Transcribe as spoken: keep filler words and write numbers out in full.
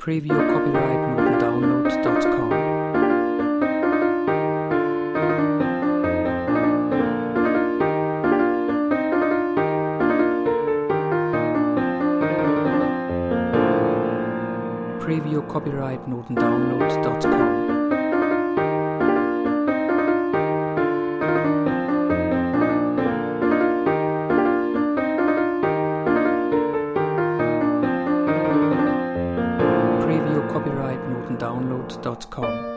Preview Copyright Notendownload dot com. Preview Copyright Notendownload dot com. Preview Copyright Notendownload dot com.